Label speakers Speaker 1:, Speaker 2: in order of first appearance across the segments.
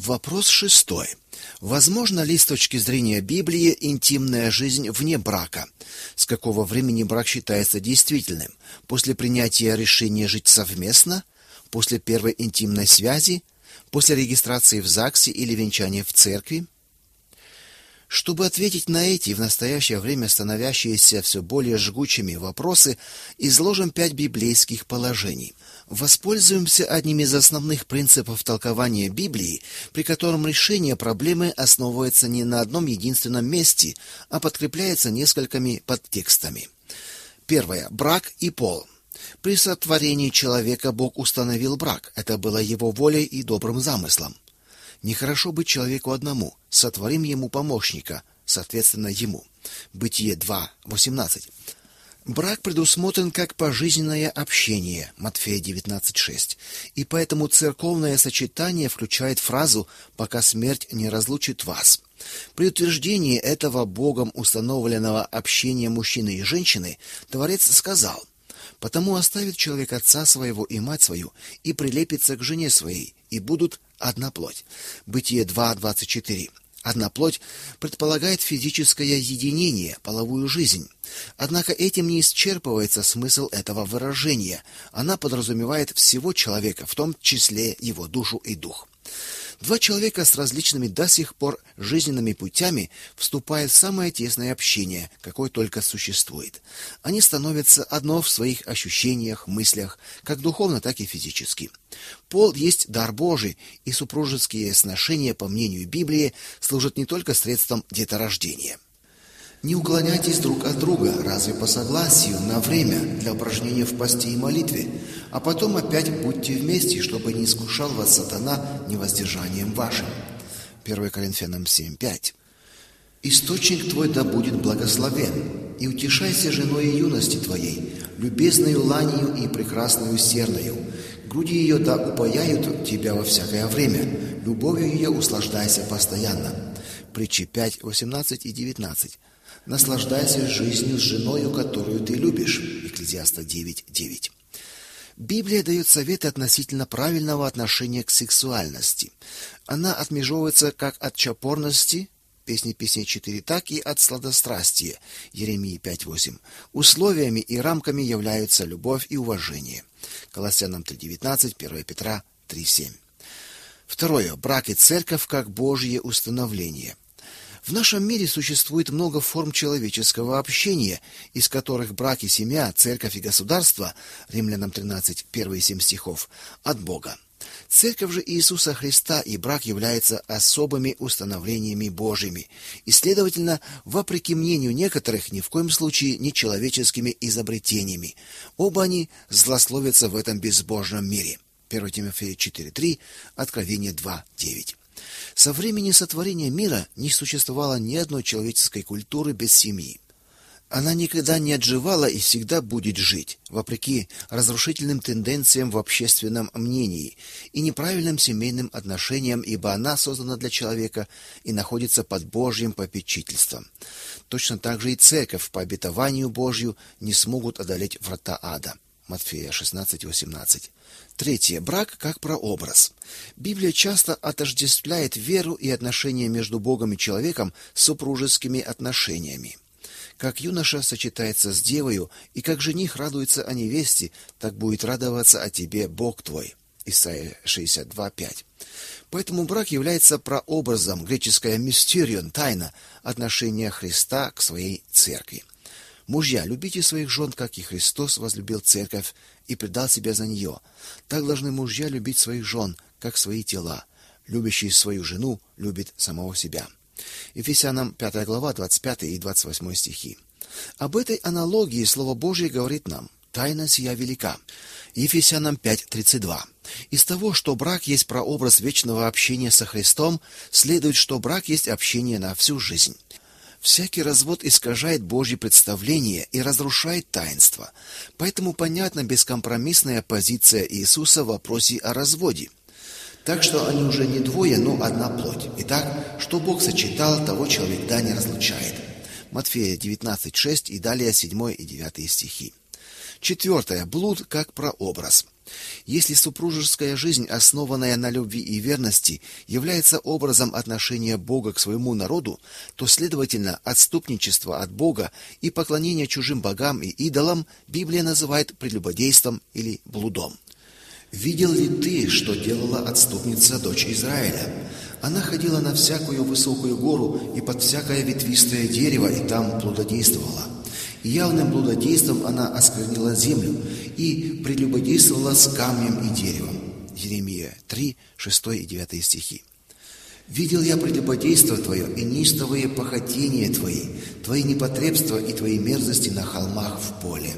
Speaker 1: Вопрос 6. Возможно ли с точки зрения Библии интимная жизнь вне брака? С какого времени брак считается действительным? После принятия решения жить совместно? После первой интимной связи? После регистрации в ЗАГСе или венчания в церкви? Чтобы ответить на эти, в настоящее время становящиеся все более жгучими вопросы, изложим 5 библейских положений. Воспользуемся одним из основных принципов толкования Библии, при котором решение проблемы основывается не на одном единственном месте, а подкрепляется несколькими подтекстами. Первое. Брак и пол. При сотворении человека Бог установил брак. Это было его волей и добрым замыслом. Нехорошо быть человеку одному, сотворим ему помощника, соответственно ему. Бытие 2:18. Брак предусмотрен как пожизненное общение, Матфея 19:6, и поэтому церковное сочетание включает фразу «пока смерть не разлучит вас». При утверждении этого Богом установленного общения мужчины и женщины Творец сказал: «Потому оставит человек отца своего и мать свою, и прилепится к жене своей, и будут одна плоть». Бытие 2:24. Одна плоть предполагает физическое единение, половую жизнь. Однако этим не исчерпывается смысл этого выражения. Она подразумевает всего человека, в том числе его душу и дух. Два человека с различными до сих пор жизненными путями вступают в самое тесное общение, какое только существует. Они становятся одно в своих ощущениях, мыслях, как духовно, так и физически. Пол есть дар Божий, и супружеские сношения, по мнению Библии, служат не только средством деторождения. Не уклоняйтесь друг от друга, разве по согласию, на время для упражнения в посте и молитве, а потом опять будьте вместе, чтобы не искушал вас сатана невоздержанием вашим. 1 Коринфянам 7:5. Источник твой да будет благословен, и утешайся женой юности твоей, любезною ланию и прекрасною серною. Груди ее да упаяют тебя во всякое время, любовью ее услаждайся постоянно. Притчи 5:18 и 19. Наслаждайся жизнью с женою, которую ты любишь. Екклезиаста 9:9. Библия дает советы относительно правильного отношения к сексуальности. Она отмежевывается как от чопорности, Песни Песней 4, так и от сладострастия, Еремии 5:8. Условиями и рамками являются любовь и уважение. Колоссянам 3:19, 1 Петра 3:7. Второе. Брак и церковь как Божье установление. В нашем мире существует много форм человеческого общения, из которых брак и семья, церковь и государство, Римлянам 13, 1 и 7 стихов, от Бога. Церковь же Иисуса Христа и брак являются особыми установлениями Божьими, и, следовательно, вопреки мнению некоторых, ни в коем случае не человеческими изобретениями. Оба они злословятся в этом безбожном мире. 1 Тимофея 4:3, Откровение 2:9. Со времени сотворения мира не существовало ни одной человеческой культуры без семьи. Она никогда не отживала и всегда будет жить, вопреки разрушительным тенденциям в общественном мнении и неправильным семейным отношениям, ибо она создана для человека и находится под Божьим попечительством. Точно так же и церковь по обетованию Божью не смогут одолеть врата ада. Матфея 16:18. Третье. Брак как прообраз. Библия часто отождествляет веру и отношения между Богом и человеком с супружескими отношениями. Как юноша сочетается с девою, и как жених радуется о невесте, так будет радоваться о тебе Бог твой. Исайя 62:5. Поэтому брак является прообразом, греческое mysterion, тайна, отношения Христа к своей церкви. Мужья, любите своих жен, как и Христос возлюбил церковь и предал себя за нее. Так должны мужья любить своих жен, как свои тела. Любящий свою жену любит самого себя. Ефесянам 5 глава, 25 и 28 стихи. Об этой аналогии Слово Божье говорит нам: «Тайна сия велика». Ефесянам 5:32. Из того, что брак есть прообраз вечного общения со Христом, следует, что брак есть общение на всю жизнь. Всякий развод искажает Божье представление и разрушает таинство. Поэтому понятна бескомпромиссная позиция Иисуса в вопросе о разводе. Так что они уже не двое, но одна плоть. Итак, что Бог сочетал, того человек да не разлучает. Матфея 19:6 и далее 7 и 9 стихи. Четвертое. Блуд как прообраз. Если супружеская жизнь, основанная на любви и верности, является образом отношения Бога к своему народу, то, следовательно, отступничество от Бога и поклонение чужим богам и идолам Библия называет прелюбодейством или блудом. «Видел ли ты, что делала отступница, дочь Израиля? Она ходила на всякую высокую гору и под всякое ветвистое дерево, и там блудодействовала. И явным блудодейством она осквернила землю и прелюбодействовала с камнем и деревом». Еремия 3, 6 и 9 стихи. «Видел я прелюбодейство твое и неистовые похотения твои непотребства и твои мерзости на холмах в поле».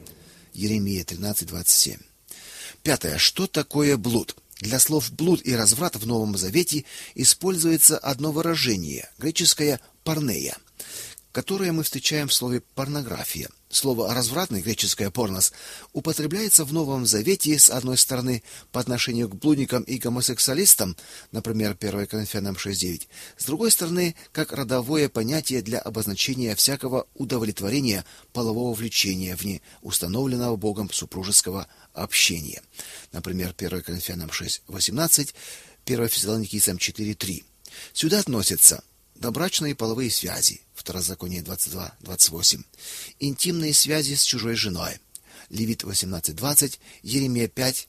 Speaker 1: Еремия 13, 27. Пятое. Что такое блуд? Для слов «блуд» и «разврат» в Новом Завете используется одно выражение, греческое «порнея», которое мы встречаем в слове «порнография». Слово «развратный», греческое «порнос», употребляется в Новом Завете, с одной стороны, по отношению к блудникам и гомосексуалистам, например, 1 Коринфянам 6:9, с другой стороны, как родовое понятие для обозначения всякого удовлетворения полового влечения вне установленного Богом супружеского общения. Например, 1 Коринфянам 6:18, 1 Фессалоникийцам 4:3. Сюда относятся добрачные половые связи, Второзаконие 22:28, интимные связи с чужой женой, Левит 18:20, Еремия 5,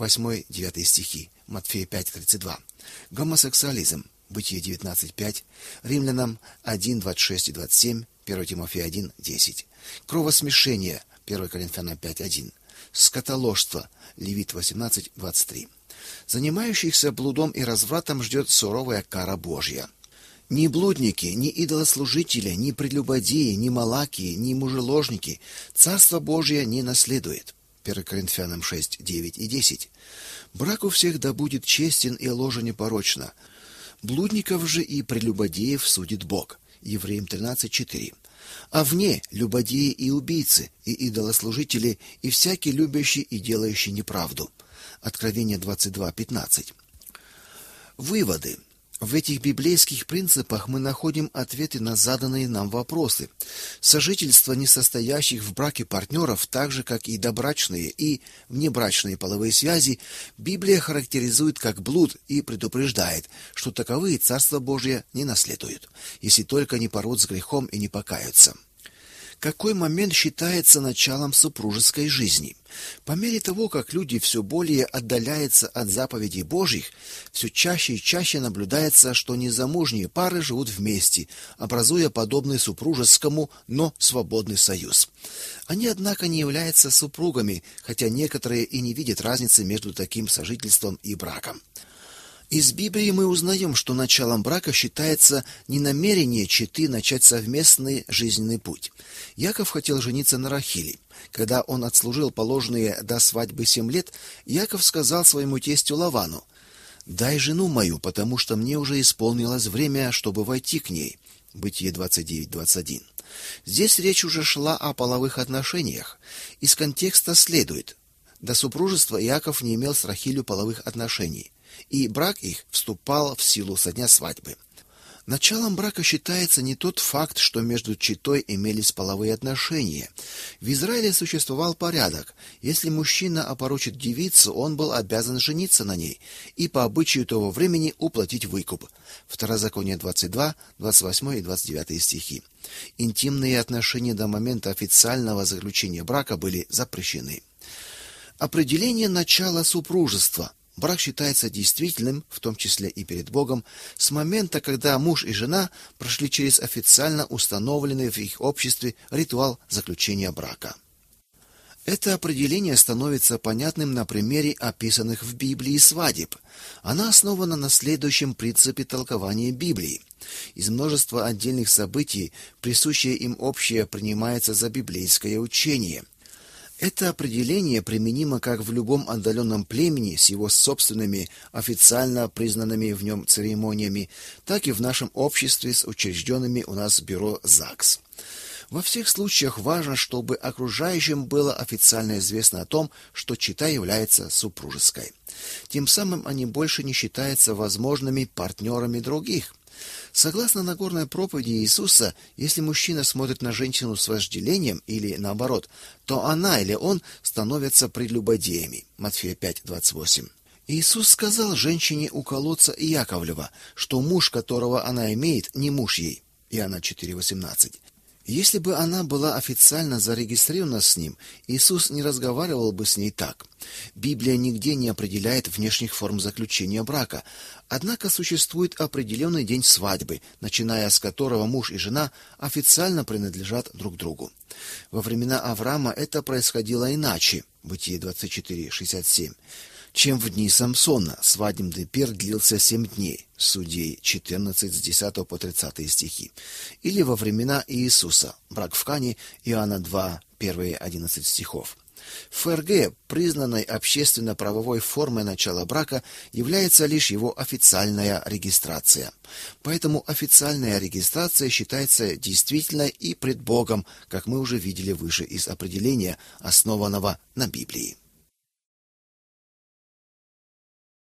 Speaker 1: 8-9 стихи, Матфея 5:32, гомосексуализм, Бытие 19:5, Римлянам 1:26 и 27, 1 Тимофея 1:10, кровосмешение, 1 Коринфянам 5:1, скотоложство, Левит 18:23. Занимающихся блудом и развратом ждет суровая кара Божья. Ни блудники, ни идолослужители, ни прелюбодеи, ни малакии, ни мужеложники Царство Божие не наследует. 1 Коринфянам 6, 9 и 10. Брак у всех да будет честен и ложа непорочна. Блудников же и прелюбодеев судит Бог. Евреям 13:4. А вне любодеи и убийцы, и идолослужители, и всякий любящий и делающий неправду. Откровение 22:15. Выводы. В этих библейских принципах мы находим ответы на заданные нам вопросы. Сожительство несостоящих в браке партнеров, так же как и добрачные и внебрачные половые связи, Библия характеризует как блуд и предупреждает, что таковые Царство Божие не наследуют, если только не порвут с грехом и не покаются. Какой момент считается началом супружеской жизни? По мере того, как люди все более отдаляются от заповедей Божьих, все чаще и чаще наблюдается, что незамужние пары живут вместе, образуя подобный супружескому, но свободный союз. Они, однако, не являются супругами, хотя некоторые и не видят разницы между таким сожительством и браком. Из Библии мы узнаем, что началом брака считается не намерение четы начать совместный жизненный путь. Яков хотел жениться на Рахиле. Когда он отслужил положенные до свадьбы 7 лет, Яков сказал своему тестю Лавану: «Дай жену мою, потому что мне уже исполнилось время, чтобы войти к ней». Бытие 29:21. Здесь речь уже шла о половых отношениях. Из контекста следует: до супружества Иаков не имел с Рахилью половых отношений, и брак их вступал в силу со дня свадьбы. Началом брака считается не тот факт, что между четой имелись половые отношения. В Израиле существовал порядок: если мужчина опорочит девицу, он был обязан жениться на ней и по обычаю того времени уплатить выкуп. Второзаконие 22, 28 и 29 стихи. Интимные отношения до момента официального заключения брака были запрещены. Определение начала супружества. Брак считается действительным, в том числе и перед Богом, с момента, когда муж и жена прошли через официально установленный в их обществе ритуал заключения брака. Это определение становится понятным на примере описанных в Библии свадеб. Она основана на следующем принципе толкования Библии. Из множества отдельных событий присущее им общее принимается за библейское учение. Это определение применимо как в любом отдаленном племени с его собственными официально признанными в нем церемониями, так и в нашем обществе с учрежденными у нас бюро ЗАГС. Во всех случаях важно, чтобы окружающим было официально известно о том, что чета является супружеской. Тем самым они больше не считаются возможными партнерами других. Согласно Нагорной проповеди Иисуса, если мужчина смотрит на женщину с вожделением или наоборот, то она или он становятся прелюбодеями. Матфея 5:28. Иисус сказал женщине у колодца Яковлева, что муж, которого она имеет, не муж ей. Иоанна 4:18. Если бы она была официально зарегистрирована с ним, Иисус не разговаривал бы с ней так. Библия нигде не определяет внешних форм заключения брака, однако существует определенный день свадьбы, начиная с которого муж и жена официально принадлежат друг другу. Во времена Авраама это происходило иначе, Бытие 24:67, чем в дни Самсона. Свадебный пир длился 7 дней, Судей 14 с 10 по 30 стихи. Или во времена Иисуса, брак в Кане, Иоанна 2, первые 11 стихов. В ФРГ признанной общественно-правовой формой начала брака является лишь его официальная регистрация. Поэтому официальная регистрация считается действительной и пред Богом, как мы уже видели выше из определения, основанного на Библии.